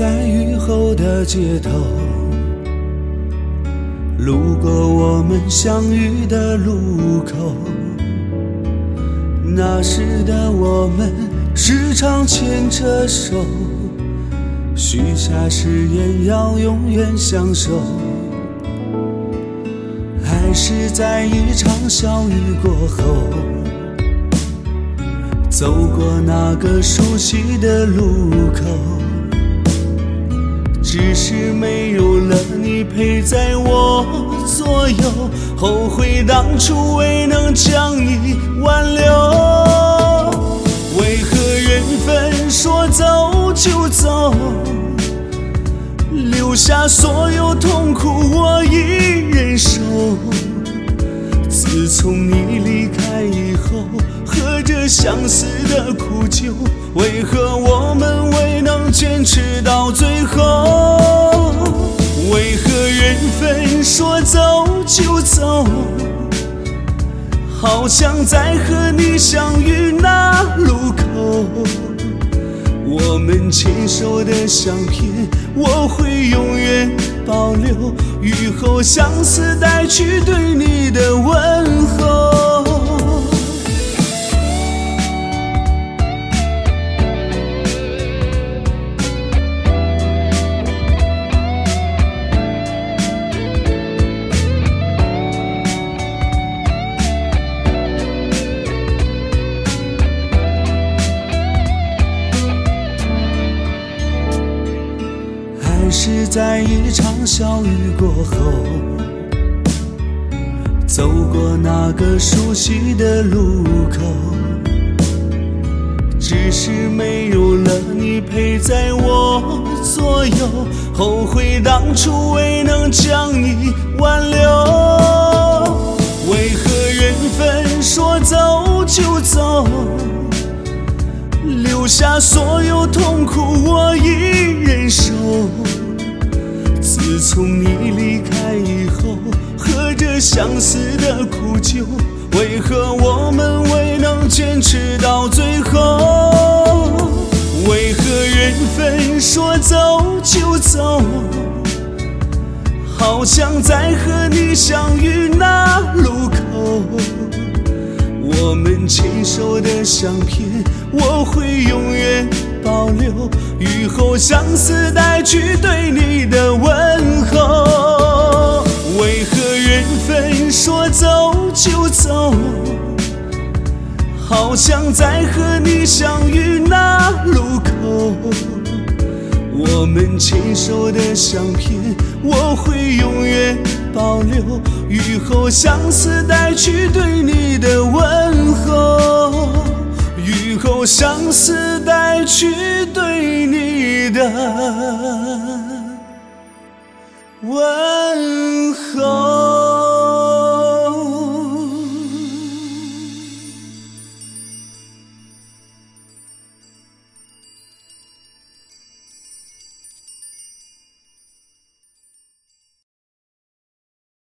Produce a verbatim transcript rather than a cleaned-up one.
在雨后的街头，路过我们相遇的路口。那时的我们时常牵着手，许下誓言要永远相守。还是在一场小雨过后，走过那个熟悉的路口。只是没有了你陪在我左右，后悔当初未能将你挽留。为何缘分说走就走，留下所有痛苦我已忍受。自从你离开以后，喝着相思的苦酒，为何我们未能坚持到最后？为何缘分说走就走，好像在和你相遇那路口。我们牵手的相片我会永远保留，雨后相思带去对你的问候。是在一场小雨过后，走过那个熟悉的路口。只是没有了你陪在我左右，后悔当初未能将你挽留。为何缘分说走就走，留下所有痛苦我已忍受。自从你离开以后，喝着相思的苦酒，为何我们未能坚持到最后？为何缘分说走就走，好像在和你相遇那路口。我们牵手的相片我会永远保留，雨后相思带去对你的问候。为何缘分说走就走，好像在和你相遇那路口。我们牵手的相片我会永远保留，雨后相思带去对你的问候。雨后相思带去对你的问候。